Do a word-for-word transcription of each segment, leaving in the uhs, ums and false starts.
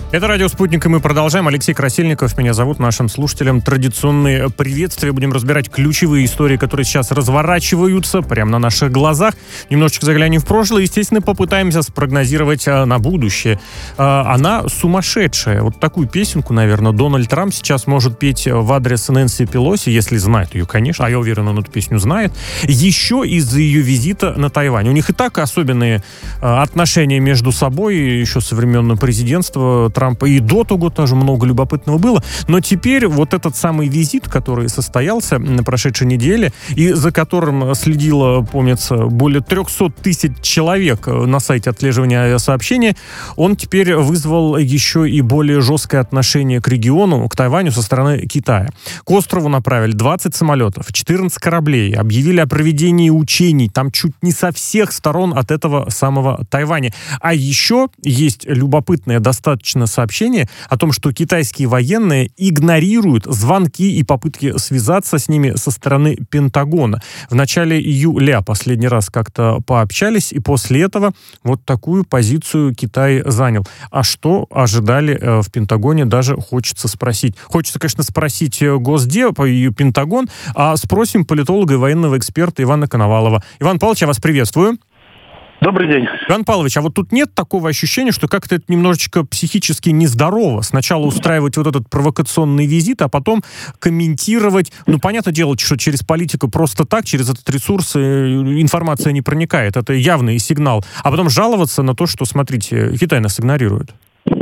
Это «Радио Спутник», и мы продолжаем. Алексей Красильников меня зовут. Нашим слушателям традиционные приветствия. Будем разбирать ключевые истории, которые сейчас разворачиваются прямо на наших глазах. Немножечко заглянем в прошлое. Естественно, попытаемся спрогнозировать а, на будущее. А, она сумасшедшая. Вот такую песенку, наверное, Дональд Трамп сейчас может петь в адрес Нэнси Пелоси, если знает ее, конечно. А я уверен, он эту песню знает. Еще из-за ее визита на Тайвань. У них и так особенные а, отношения между собой, еще со времен президентства Трампа, и до того тоже много любопытного было, но теперь вот этот самый визит, который состоялся на прошедшей неделе, и за которым следило, помнится, более триста тысяч человек на сайте отслеживания авиасообщения, он теперь вызвал еще и более жесткое отношение к региону, к Тайваню со стороны Китая. К острову направили двадцать самолетов, четырнадцать кораблей, объявили о проведении учений, там чуть не со всех сторон от этого самого Тайваня. А еще есть любопытное достаточно сообщение о том, что китайские военные игнорируют звонки и попытки связаться с ними со стороны Пентагона. В начале июля последний раз как-то пообщались, и после этого вот такую позицию Китай занял. А что ожидали э, в Пентагоне, даже хочется спросить. Хочется, конечно, спросить Госдеп и Пентагон, а спросим политолога и военного эксперта Ивана Коновалова. Иван Павлович, я вас приветствую. Добрый день. Иван Павлович, а вот тут нет такого ощущения, что как-то это немножечко психически нездорово? Сначала устраивать вот этот провокационный визит, а потом комментировать. Ну, понятное дело, что через политику просто так, через этот ресурс информация не проникает. Это явный сигнал. А потом жаловаться на то, что, смотрите, Китай нас игнорирует.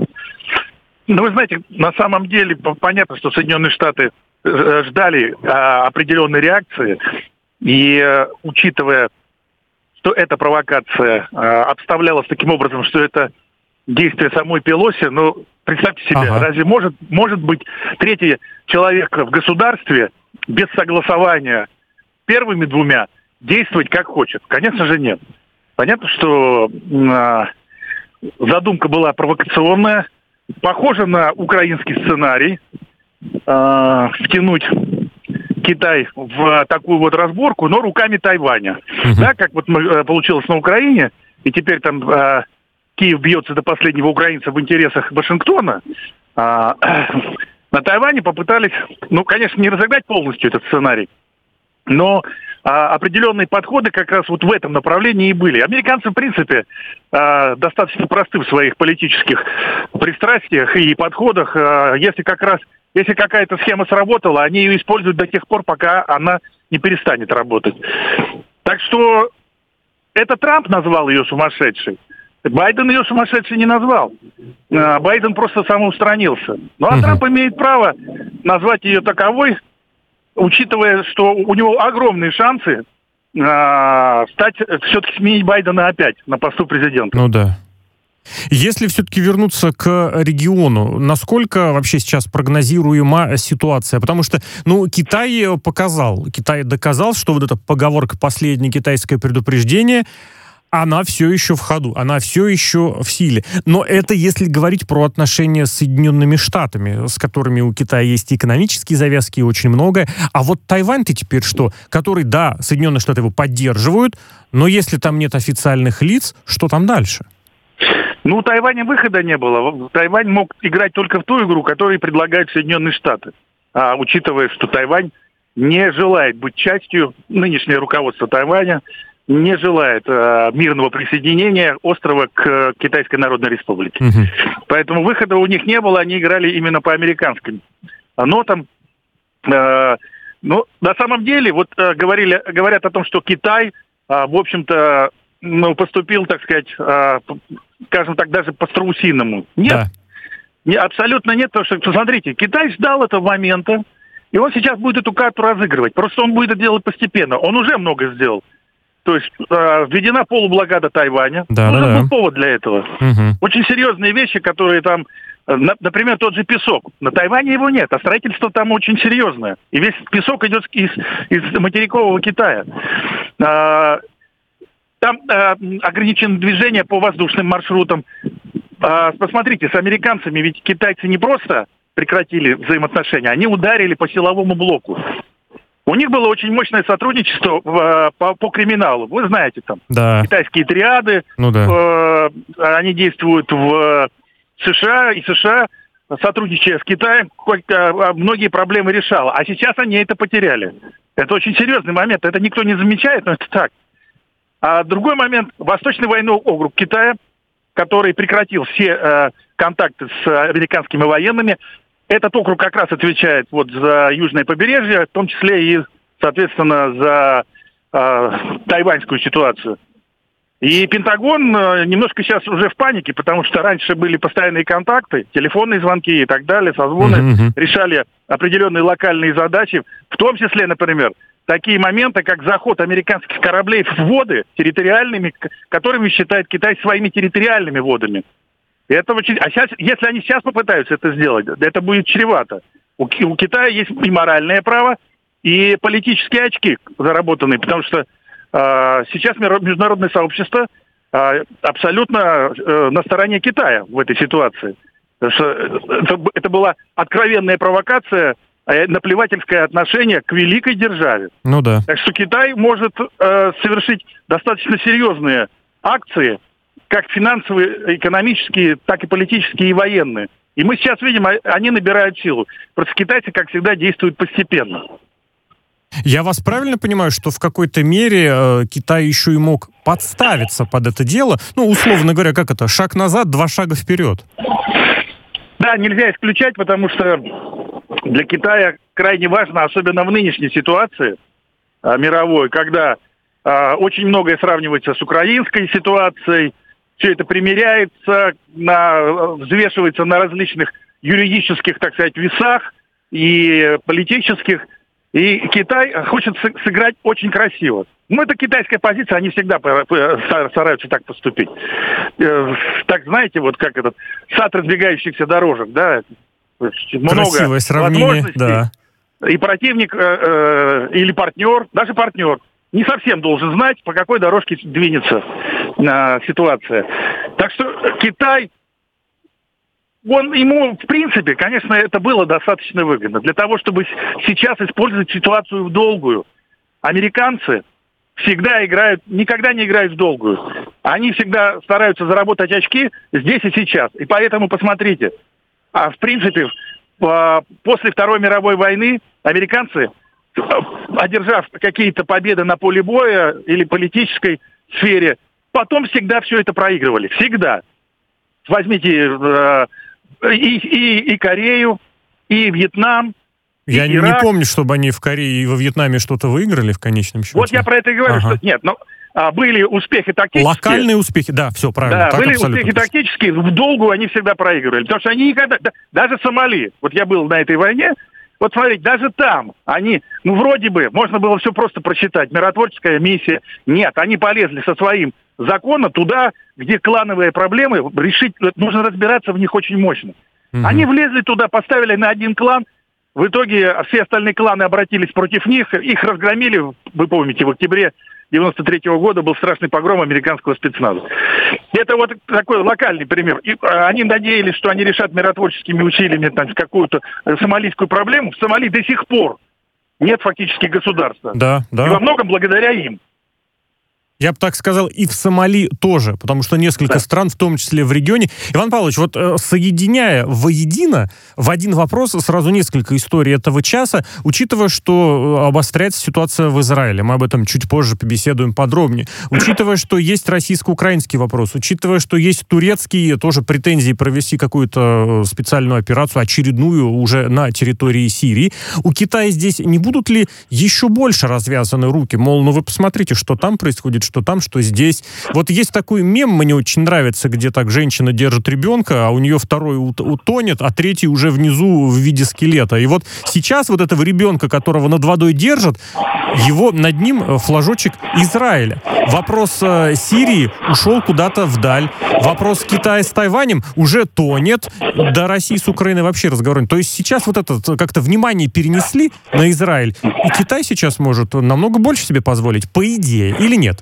Ну, вы знаете, на самом деле понятно, что Соединенные Штаты ждали а, определенной реакции. И, а, учитывая, что эта провокация э, обставлялась таким образом, что это действие самой Пелоси, ну, представьте себе, ага. разве может, может быть третий человек в государстве без согласования первыми двумя действовать как хочет? Конечно же нет. Понятно, что э, задумка была провокационная, похожа на украинский сценарий, э, втянуть Китай в такую вот разборку, но руками Тайваня. Uh-huh. Да, как вот мы, получилось на Украине, и теперь там э, Киев бьется до последнего украинца в интересах Вашингтона. Э, на Тайване попытались, ну, конечно, не разогнать полностью этот сценарий, но э, определенные подходы как раз вот в этом направлении и были. Американцы, в принципе, э, достаточно просты в своих политических пристрастиях и подходах. Э, если как раз Если какая-то схема сработала, они ее используют до тех пор, пока она не перестанет работать. Так что это Трамп назвал ее сумасшедшей. Байден ее сумасшедшей не назвал. Байден просто самоустранился. Ну а uh-huh. Трамп имеет право назвать ее таковой, учитывая, что у него огромные шансы э, стать, все-таки сменить Байдена опять на посту президента. Ну да. Если все-таки вернуться к региону, насколько вообще сейчас прогнозируема ситуация? Потому что, ну, Китай показал, Китай доказал, что вот эта поговорка «последнее китайское предупреждение», она все еще в ходу, она все еще в силе. Но это если говорить про отношения с Соединенными Штатами, с которыми у Китая есть экономические завязки, и очень многое. А вот Тайвань-то теперь что? Который, да, Соединенные Штаты его поддерживают, но если там нет официальных лиц, что там дальше? Ну, у Тайваня выхода не было. Тайвань мог играть только в ту игру, которую предлагают Соединенные Штаты. А учитывая, что Тайвань не желает быть частью, нынешнее руководство Тайваня не желает э, мирного присоединения острова к Китайской Народной Республике. Угу. Поэтому выхода у них не было, они играли именно по американским нотам. Э, но на самом деле, вот э, говорили, говорят о том, что Китай, э, в общем-то, ну, поступил, так сказать, э, скажем так, даже по-страусиному. Нет, да. не, абсолютно нет, потому что, посмотрите, Китай ждал этого момента, и он сейчас будет эту карту разыгрывать. Просто он будет это делать постепенно. Он уже много сделал. То есть э, введена полублокада Тайваня. Да, уже да, был да. повод для этого. Угу. Очень серьезные вещи, которые там, э, на, например, тот же песок. На Тайване его нет, а строительство там очень серьезное. И весь песок идет из, из материкового Китая. Э, там э, ограничено движение по воздушным маршрутам. Э, посмотрите, с американцами ведь китайцы не просто прекратили взаимоотношения, они ударили по силовому блоку. У них было очень мощное сотрудничество в, по, по криминалу. Вы знаете, там да. китайские триады, ну, да. э, они действуют в США, и США, сотрудничая с Китаем, многие проблемы решала. А сейчас они это потеряли. Это очень серьезный момент. Это никто не замечает, но это так. А другой момент. Восточный военный округ Китая, который прекратил все э, контакты с американскими военными. Этот округ как раз отвечает вот за южное побережье, в том числе и, соответственно, за э, тайваньскую ситуацию. И Пентагон э, немножко сейчас уже в панике, потому что раньше были постоянные контакты, телефонные звонки и так далее, созвоны, mm-hmm. решали определенные локальные задачи, в том числе, например, такие моменты, как заход американских кораблей в воды территориальными, которыми считает Китай своими территориальными водами. И это очень... А сейчас, если они сейчас попытаются это сделать, это будет чревато. У, у Китая есть и моральное право, и политические очки заработанные, потому что э, сейчас международное сообщество э, абсолютно э, на стороне Китая в этой ситуации. Это, это была откровенная провокация, наплевательское отношение к великой державе. Ну да. Так что Китай может э, совершить достаточно серьезные акции, как финансовые, экономические, так и политические и военные. И мы сейчас видим, они набирают силу. Просто китайцы, как всегда, действуют постепенно. Я вас правильно понимаю, что в какой-то мере э, Китай еще и мог подставиться под это дело? Ну, условно говоря, как это? Шаг назад, два шага вперед. Да, нельзя исключать, потому что для Китая крайне важно, особенно в нынешней ситуации а, мировой, когда а, очень многое сравнивается с украинской ситуацией, все это примеряется, на, взвешивается на различных юридических, так сказать, весах и политических. И Китай хочет сыграть очень красиво. Ну, это китайская позиция, они всегда стараются так поступить. Так, знаете, вот как этот сад разбегающихся дорожек, да? Много красивое сравнение, да. И противник э, э, или партнер, даже партнер, не совсем должен знать, по какой дорожке двинется э, ситуация. Так что Китай, он, ему, в принципе, конечно, это было достаточно выгодно. Для того, чтобы сейчас использовать ситуацию в долгую. Американцы всегда играют, никогда не играют в долгую. Они всегда стараются заработать очки здесь и сейчас. И поэтому, посмотрите, а в принципе, после Второй мировой войны американцы, одержав какие-то победы на поле боя или политической сфере, потом всегда все это проигрывали. Всегда. Возьмите э, и, и, и Корею, и Вьетнам, и Я Ирак. не помню, чтобы они в Корее и во Вьетнаме что-то выиграли в конечном счете. Вот я про это и говорю, ага. что нет, но а, были успехи тактические. Локальные успехи, да, все правильно. Да, так были абсолютно успехи точно. тактические, в долгу они всегда проигрывали. Потому что они никогда, да, даже Сомали, вот я был на этой войне, вот смотрите, даже там они, ну вроде бы, можно было все просто прочитать, миротворческая миссия. Нет, они полезли со своим законом туда, где клановые проблемы решить, нужно разбираться в них очень мощно. Угу. Они влезли туда, поставили на один клан, в итоге все остальные кланы обратились против них, их разгромили, вы помните, в октябре девяносто третьего года был страшный погром американского спецназа. Это вот такой локальный пример. И они надеялись, что они решат миротворческими усилиями там, какую-то сомалийскую проблему. В Сомали до сих пор нет фактически государства. Да, да. И во многом благодаря им. Я бы так сказал, и в Сомали тоже, потому что несколько да. стран, в том числе в регионе. Иван Павлович, вот э, соединяя воедино, в один вопрос сразу несколько историй этого часа, учитывая, что обостряется ситуация в Израиле, мы об этом чуть позже побеседуем подробнее, учитывая, что есть российско-украинский вопрос, учитывая, что есть турецкие тоже претензии провести какую-то специальную операцию, очередную уже на территории Сирии, у Китая здесь не будут ли еще больше развязаны руки? Мол, ну вы посмотрите, что там происходит, что там, что здесь. Вот есть такой мем, мне очень нравится, где так женщина держит ребенка, а у нее второй утонет, а третий уже внизу в виде скелета. И вот сейчас вот этого ребенка, которого над водой держат, его над ним флажочек Израиля. Вопрос э, Сирии ушел куда-то вдаль. Вопрос Китая с Тайванем уже тонет. До России с Украиной вообще разговор. То есть сейчас вот это как-то внимание перенесли на Израиль. И Китай сейчас может намного больше себе позволить, по идее, или нет?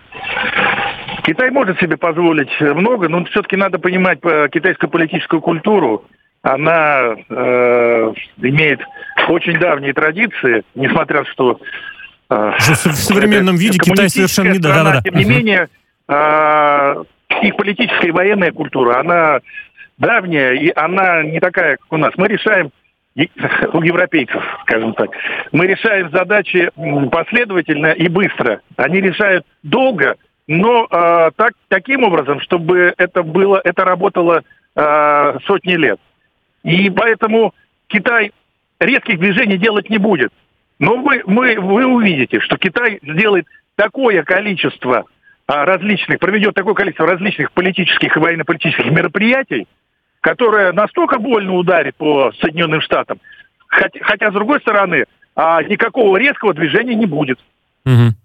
Китай может себе позволить много, но все-таки надо понимать китайскую политическую культуру. Она э, имеет очень давние традиции, несмотря на что... Э, в современном виде Китай совершенно не... Страна, да, да, да. Тем не менее, э, их политическая и военная культура, она давняя, и она не такая, как у нас. Мы решаем, у европейцев, скажем так, мы решаем задачи последовательно и быстро. Они решают долго, но э, так, таким образом, чтобы это было, это работало э, сотни лет. И поэтому Китай резких движений делать не будет. Но вы, мы, вы увидите, что Китай сделает такое количество а, различных, проведет такое количество различных политических и военно-политических мероприятий, которое настолько больно ударит по Соединенным Штатам, хотя, хотя с другой стороны, а, никакого резкого движения не будет. Угу.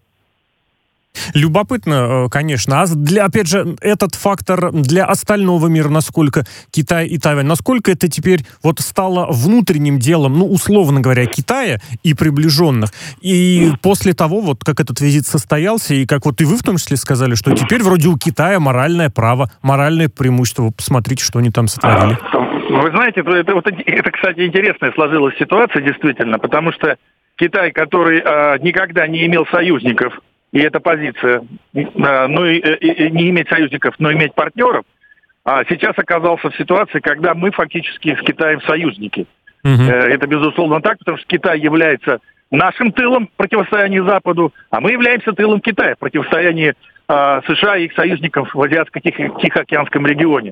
Любопытно, конечно. А для, опять же, этот фактор для остального мира, насколько Китай и Тайвань, насколько это теперь вот стало внутренним делом, ну, условно говоря, Китая и приближенных. И после того, вот как этот визит состоялся, и как вот и вы в том числе сказали, что теперь вроде у Китая моральное право, моральное преимущество. Посмотрите, что они там сотворили. Вы знаете, это, это, это кстати, интересная сложилась ситуация, действительно, потому что Китай, который э, никогда не имел союзников, и эта позиция, ну и, и, и не иметь союзников, но иметь партнеров, а сейчас оказался в ситуации, когда мы фактически с Китаем союзники. Uh-huh. Это безусловно так, потому что Китай является нашим тылом в противостоянии Западу, а мы являемся тылом Китая в противостоянии а, США и их союзников в Азиатско-Тихоокеанском регионе.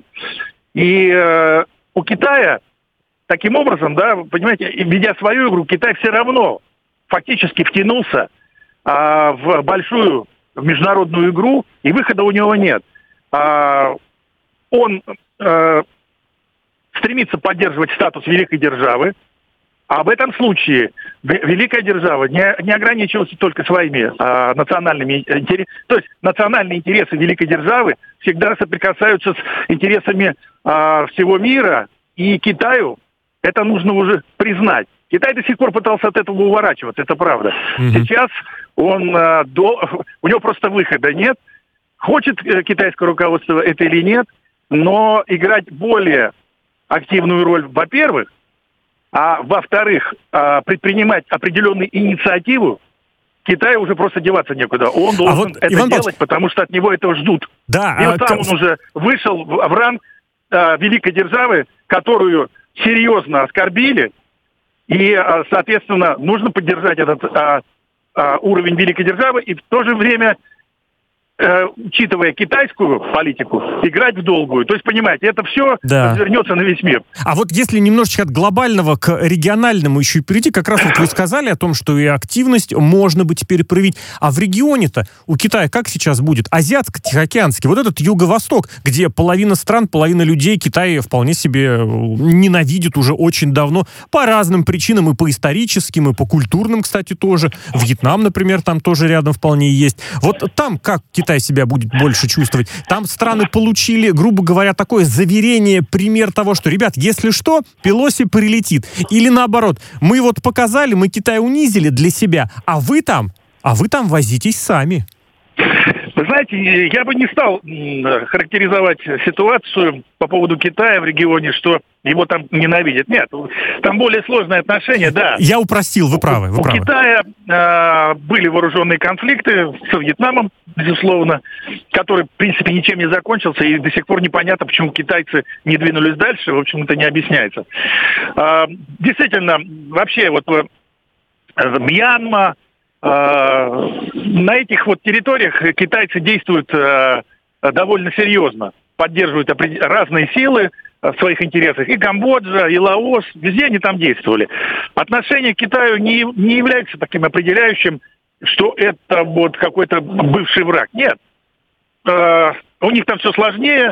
И а, у Китая таким образом, да, вы понимаете, ведя свою игру, Китай все равно фактически втянулся а, в большую в международную игру, и выхода у него нет. А, он а, стремится поддерживать статус великой державы, а в этом случае великая держава не, не ограничивалась только своими а, национальными интересами. То есть национальные интересы великой державы всегда соприкасаются с интересами а, всего мира, и Китаю это нужно уже признать. Китай до сих пор пытался от этого уворачиваться, это правда. Mm-hmm. Сейчас он а, до, у него просто выхода нет. Хочет э, китайское руководство это или нет, но играть более активную роль, во-первых, а во-вторых, а, предпринимать определенную инициативу, Китаю уже просто деваться некуда. Он должен а вот, это Иван делать, Павлович, потому что от него этого ждут. Да, и а, вот там как... он уже вышел в, в ранг а, великой державы, которую серьезно оскорбили, и, а, соответственно, нужно поддержать этот а, а, уровень великой державы и в то же время, Э, учитывая китайскую политику, играть в долгую. То есть, понимаете, это все да. развернется на весь мир. А вот если немножечко от глобального к региональному еще и перейти, как раз вот вы сказали о том, что и активность можно бы теперь проявить. А в регионе-то у Китая как сейчас будет? Азиатско-Тихоокеанский, вот этот юго-восток, где половина стран, половина людей Китай вполне себе ненавидит уже очень давно по разным причинам, и по историческим, и по культурным, кстати, тоже. Вьетнам, например, там тоже рядом вполне есть. Вот там как Китай Китай себя будет больше чувствовать. Там страны получили, грубо говоря, такое заверение, пример того, что, ребят, если что, Пелоси прилетит. Или наоборот, мы вот показали, мы Китай унизили для себя, а вы там, а вы там возитесь сами. Вы знаете, я бы не стал характеризовать ситуацию по поводу Китая в регионе, что его там ненавидят. Нет, там более сложные отношения, да. Я упростил, вы правы. Вы У правы. Китая э, были вооруженные конфликты с Вьетнамом, безусловно, который, в принципе, ничем не закончился, и до сих пор непонятно, почему китайцы не двинулись дальше, в общем, это не объясняется. Э, действительно, вообще, вот э, Мьянма, э, на этих вот территориях китайцы действуют э, довольно серьезно, поддерживают разные силы в своих интересах. И Камбоджа, и Лаос, везде они там действовали. Отношение к Китаю не, не является таким определяющим, что это вот какой-то бывший враг. Нет. Э, у них там все сложнее,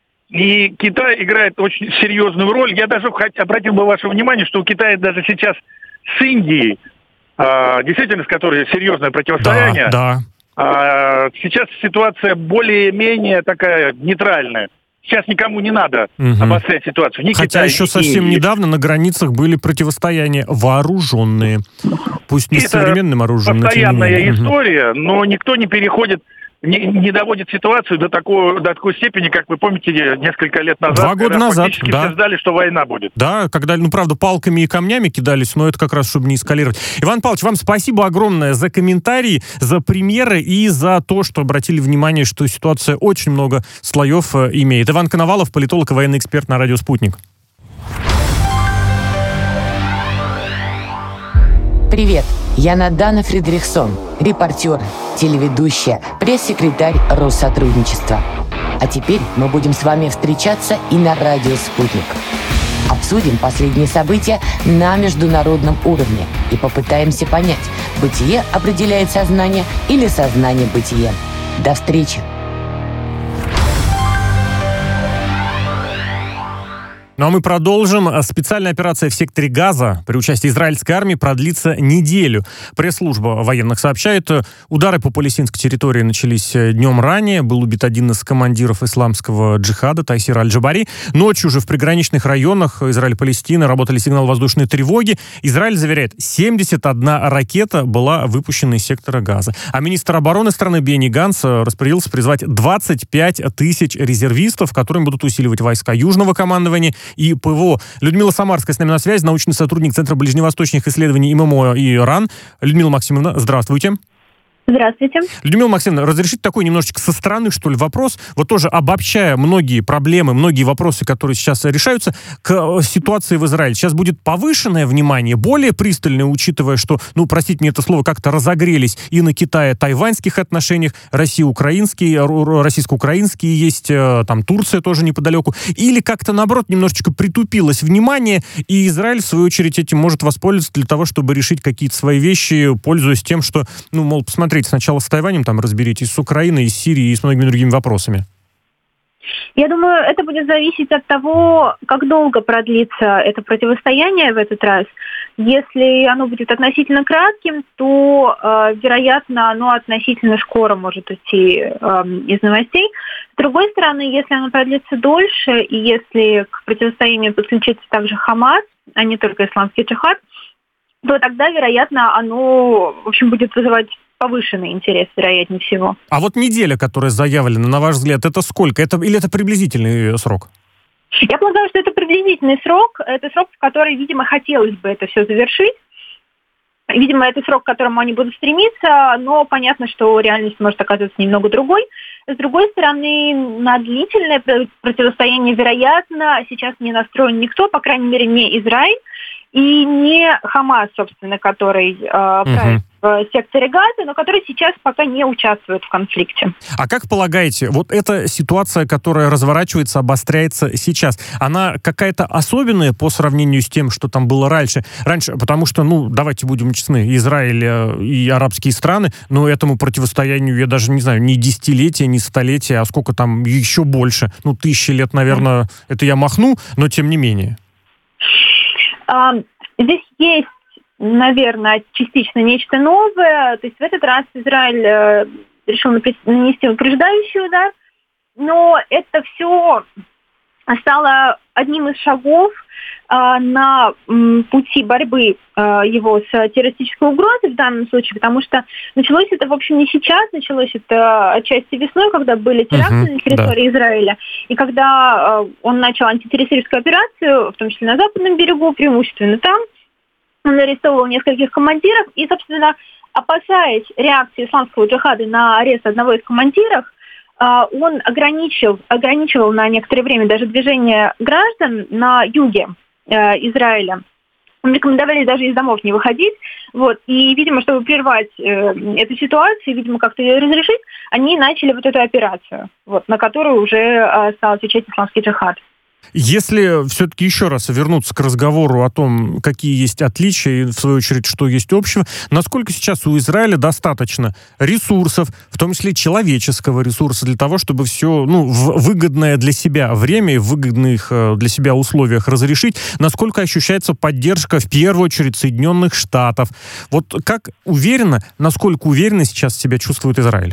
и Китай играет очень серьезную роль. Я даже обратил бы ваше внимание, что у Китая даже сейчас с Индией, э, действительно, с которой серьезное противостояние, да, да. Э, сейчас ситуация более-менее такая нейтральная. Сейчас никому не надо угу. обострять ситуацию. Ни Хотя Китай, еще ни совсем Индии. недавно на границах были противостояния вооруженные. Пусть не с современным оружием. Постоянная но история, угу. но никто не переходит не, не доводит ситуацию до, такого, до такой степени, как вы помните, несколько лет назад. Два года назад, фактически да. все ждали, что война будет. Да, когда, ну, правда, палками и камнями кидались, но это как раз, чтобы не эскалировать. Иван Павлович, вам спасибо огромное за комментарии, за примеры и за то, что обратили внимание, что ситуация очень много слоев э, имеет. Иван Коновалов, политолог и военный эксперт на радио «Спутник». Привет, я Надана Фридрихсон, репортер, телеведущая, пресс-секретарь Россотрудничества. А теперь мы будем с вами встречаться и на радио «Спутник». Обсудим последние события на международном уровне и попытаемся понять, бытие определяет сознание или сознание бытие. До встречи! Ну а мы продолжим. Специальная операция в секторе Газа при участии израильской армии продлится неделю. Пресс-служба военных сообщает, удары по палестинской территории начались днем ранее. Был убит один из командиров исламского джихада, Тайсир Аль-Джабари. Ночью же в приграничных районах Израиль-Палестины работали сигналы воздушной тревоги. Израиль заверяет, семьдесят одна ракета была выпущена из сектора Газа. А министр обороны страны Бенни Ганц распорядился призвать двадцать пять тысяч резервистов, которым будут усиливать войска Южного командования и ПВО. Людмила Самарская с нами на связи, научный сотрудник Центра ближневосточных исследований ММО и РАН. Людмила Максимовна, здравствуйте. Здравствуйте. Людмила Максимовна, разрешите такой немножечко со стороны, что ли, вопрос? Вот тоже обобщая многие проблемы, многие вопросы, которые сейчас решаются, к ситуации в Израиле. Сейчас будет повышенное внимание, более пристальное, учитывая, что, ну, простите мне это слово, как-то разогрелись и на Китае-тайваньских отношениях, Россия-украинские, российско-украинские есть, там Турция тоже неподалеку. Или как-то, наоборот, немножечко притупилось внимание, и Израиль, в свою очередь, этим может воспользоваться для того, чтобы решить какие-то свои вещи, пользуясь тем, что, ну, мол, посмотрите, сначала с Тайванем там разберитесь, с Украиной, с Сирией и с многими другими вопросами. Я думаю, это будет зависеть от того, как долго продлится это противостояние в этот раз. Если оно будет относительно кратким, то, э, вероятно, оно относительно скоро может уйти э, из новостей. С другой стороны, если оно продлится дольше, и если к противостоянию подключится также Хамас, а не только исламский джихад, то тогда, вероятно, оно, в общем, будет вызывать повышенный интерес, вероятнее всего. А вот неделя, которая заявлена, на ваш взгляд, это сколько? Это, или это приблизительный срок? Я полагаю, что это приблизительный срок. Это срок, в который, видимо, хотелось бы это все завершить. Видимо, это срок, к которому они будут стремиться, но понятно, что реальность может оказаться немного другой. С другой стороны, на длительное противостояние, вероятно, сейчас не настроен никто, по крайней мере, не Израиль и не Хамас, собственно, который э, правит в секторе Газа, но который сейчас пока не участвует в конфликте. А как полагаете, вот эта ситуация, которая разворачивается, обостряется сейчас, она какая-то особенная по сравнению с тем, что там было раньше? Раньше, потому что, ну, давайте будем честны, Израиль и арабские страны, ну, этому противостоянию, я даже не знаю, не десятилетия, не столетия, а сколько там еще больше, ну, тысячи лет, наверное, mm. это я махну, но тем не менее. Um, здесь есть, наверное, частично нечто новое. То есть в этот раз Израиль э, решил нанести упреждающий удар, но это все стало одним из шагов э, на м, пути борьбы э, его с террористической угрозой в данном случае, потому что началось это, в общем, не сейчас, началось это отчасти весной, когда были теракты uh-huh, на территории да. Израиля, и когда э, он начал антитеррористическую операцию, в том числе на западном берегу, преимущественно там, он арестовывал нескольких командиров, и, собственно, опасаясь реакции исламского джихада на арест одного из командиров, он ограничил, ограничивал на некоторое время даже движение граждан на юге э, Израиля. Им рекомендовали даже из домов не выходить. Вот. И, видимо, чтобы прервать э, эту ситуацию, видимо, как-то ее разрешить, они начали вот эту операцию, вот, на которую уже э, стал отвечать исламский джихад. Если все-таки еще раз вернуться к разговору о том, какие есть отличия и, в свою очередь, что есть общего, насколько сейчас у Израиля достаточно ресурсов, в том числе человеческого ресурса, для того, чтобы все, ну, в выгодное для себя время и в выгодных для себя условиях разрешить, насколько ощущается поддержка, в первую очередь, Соединенных Штатов. Вот как уверенно, насколько уверенно сейчас себя чувствует Израиль?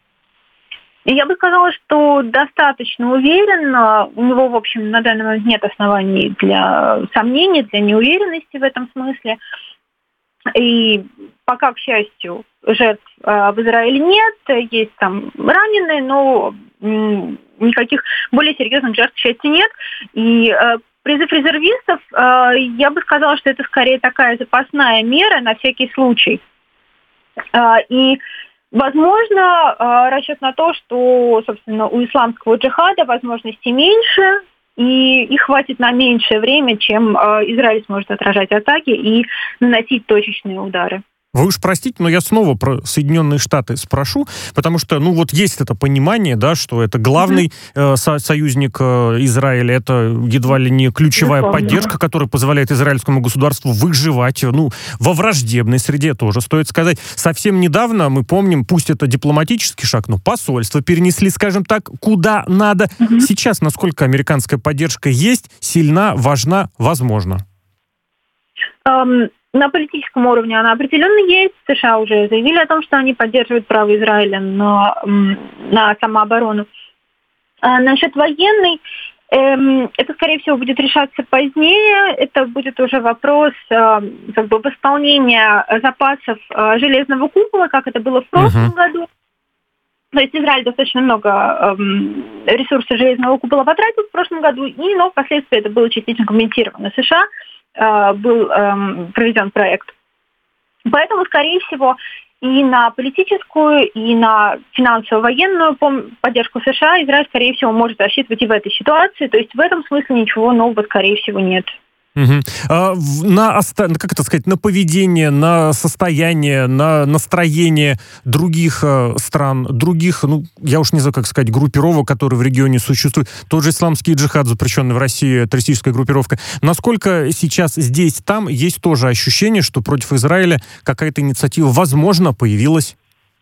Я бы сказала, что достаточно уверенно. У него, в общем, на данный момент нет оснований для сомнений, для неуверенности в этом смысле. И пока, к счастью, жертв в Израиле нет, есть там раненые, но никаких более серьезных жертв, к счастью, нет. И призыв резервистов, я бы сказала, что это скорее такая запасная мера на всякий случай. И, возможно, расчет на то, что, собственно, у исламского джихада возможностей меньше, и их хватит на меньшее время, чем Израиль сможет отражать атаки и наносить точечные удары. Вы уж простите, но я снова про Соединенные Штаты спрошу, потому что, ну, вот есть это понимание, да, что это главный э, со- союзник э, Израиля, это едва ли не ключевая Безусловно. поддержка, которая позволяет израильскому государству выживать, ну, во враждебной среде тоже, стоит сказать. Совсем недавно, мы помним, пусть это дипломатический шаг, но посольство перенесли, скажем так, куда надо. Mm-hmm. Сейчас насколько американская поддержка есть, сильна, важна, возможно? Um... На политическом уровне она определенно есть. США уже заявили о том, что они поддерживают право Израиля на, на самооборону. А насчет военной, эм, это, скорее всего, будет решаться позднее. Это будет уже вопрос э, как бы восполнения запасов э, железного купола, как это было в прошлом uh-huh. году. То есть Израиль достаточно много эм, ресурсов железного купола потратил в прошлом году, и, но впоследствии это было частично компенсировано США. был эм, проведен проект. Поэтому, скорее всего, и на политическую, и на финансово-военную поддержку США Израиль, скорее всего, может рассчитывать и в этой ситуации. То есть в этом смысле ничего нового, скорее всего, нет. Угу. А, на, как это сказать, на поведение, на состояние, на настроение других э, стран, других, ну, я уж не знаю, как сказать, группировок, которые в регионе существуют. Тот же исламский джихад, запрещенный в России, террористическая группировка. Насколько сейчас здесь, там есть тоже ощущение, что против Израиля какая-то инициатива, возможно, появилась?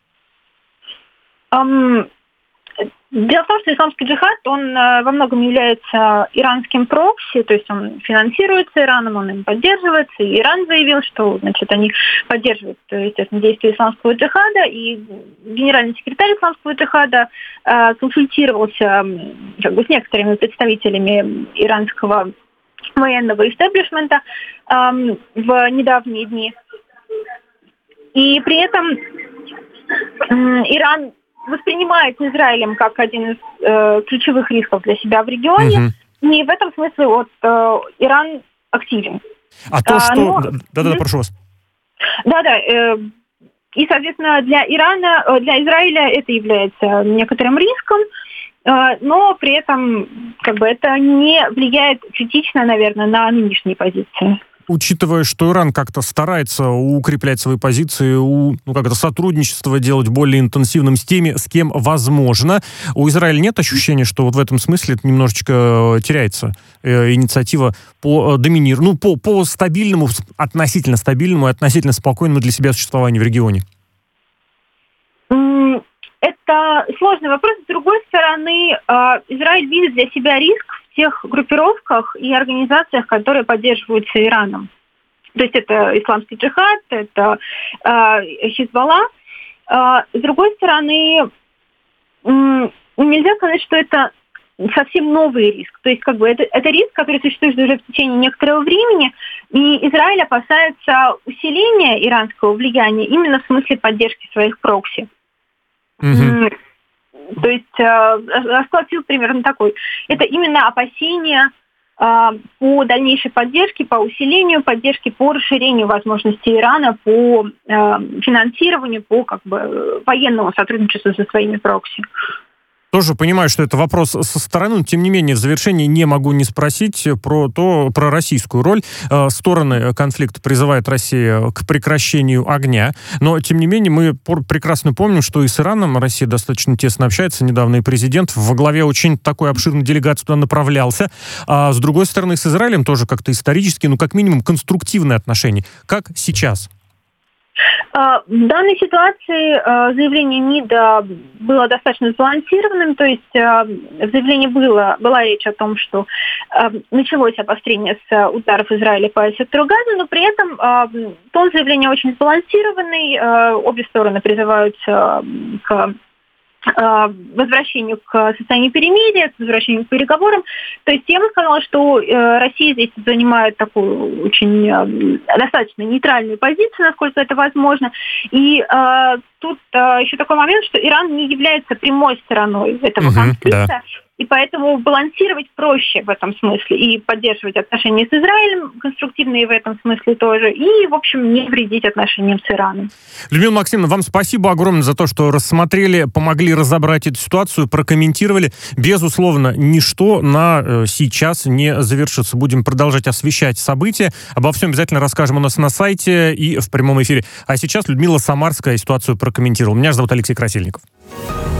Um... Дело в том, что исламский джихад, он э, во многом является иранским прокси, то есть он финансируется Ираном, он им поддерживается, и Иран заявил, что, значит, они поддерживают, естественно, действия исламского джихада, и генеральный секретарь исламского джихада э, консультировался как бы, с некоторыми представителями иранского военного истеблишмента э, в недавние дни. И при этом э, Иран воспринимается Израилем как один из э, ключевых рисков для себя в регионе, угу. и в этом смысле вот э, Иран активен. А то, а, что... Но... Да-да, прошу вас. Да-да, э, и, соответственно, для Ирана, для Израиля это является некоторым риском, э, но при этом как бы это не влияет критично, наверное, на нынешние позиции. Учитывая, что Иран как-то старается укреплять свои позиции, у, ну, как-то сотрудничество делать более интенсивным с теми, с кем возможно, у Израиля нет ощущения, что вот в этом смысле это немножечко теряется э, инициатива по доминированию, ну, по, по стабильному, относительно стабильному и относительно спокойному для себя существованию в регионе? Это сложный вопрос. С другой стороны, Израиль видит для себя риск в тех группировках и организациях, которые поддерживаются Ираном. То есть это исламский джихад, это Хизбалла. С другой стороны, нельзя сказать, что это совсем новый риск. То есть как бы это, это риск, который существует уже в течение некоторого времени, и Израиль опасается усиления иранского влияния именно в смысле поддержки своих прокси. Mm-hmm. То есть расклад сил примерно такой. Это именно опасения э, по дальнейшей поддержке, по усилению поддержки, по расширению возможностей Ирана, по э, финансированию, по как бы военному сотрудничеству со своими прокси. Тоже понимаю, что это вопрос со стороны, но тем не менее в завершении не могу не спросить про то, про российскую роль. Э, стороны конфликта призывает Россия к прекращению огня, но тем не менее мы прекрасно помним, что и с Ираном Россия достаточно тесно общается. Недавно и президент во главе очень такой обширной делегации туда направлялся. А с другой стороны, с Израилем тоже как-то исторически, ну как минимум конструктивные отношения. Как сейчас? В данной ситуации заявление МИДа было достаточно сбалансированным, то есть в заявлении было, была речь о том, что началось обострение с ударов Израиля по сектору Газа, но при этом тон заявления очень сбалансированный, обе стороны призываются к возвращению к состоянию перемирия, к возвращению к переговорам. То есть я бы сказала, что Россия здесь занимает такую очень достаточно нейтральную позицию, насколько это возможно. И э, тут э, еще такой момент, что Иран не является прямой стороной этого угу, конфликта. Да. И поэтому балансировать проще в этом смысле и поддерживать отношения с Израилем, конструктивные в этом смысле тоже, и, в общем, не вредить отношениям с Ираном. Людмила Максимовна, вам спасибо огромное за то, что рассмотрели, помогли разобрать эту ситуацию, прокомментировали. Безусловно, ничто на э, сейчас не завершится. Будем продолжать освещать события. Обо всем обязательно расскажем у нас на сайте и в прямом эфире. А сейчас Людмила Самарская ситуацию прокомментировала. Меня зовут Алексей Красильников.